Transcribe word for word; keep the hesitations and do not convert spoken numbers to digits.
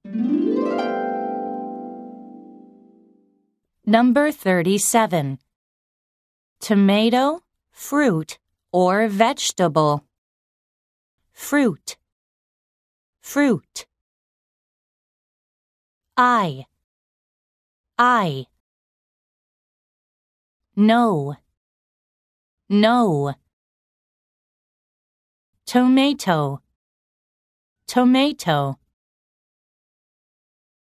Number thirty-seven. Tomato, fruit, or vegetable. Fruit, fruit. I, I. No, no. Tomato, tomato.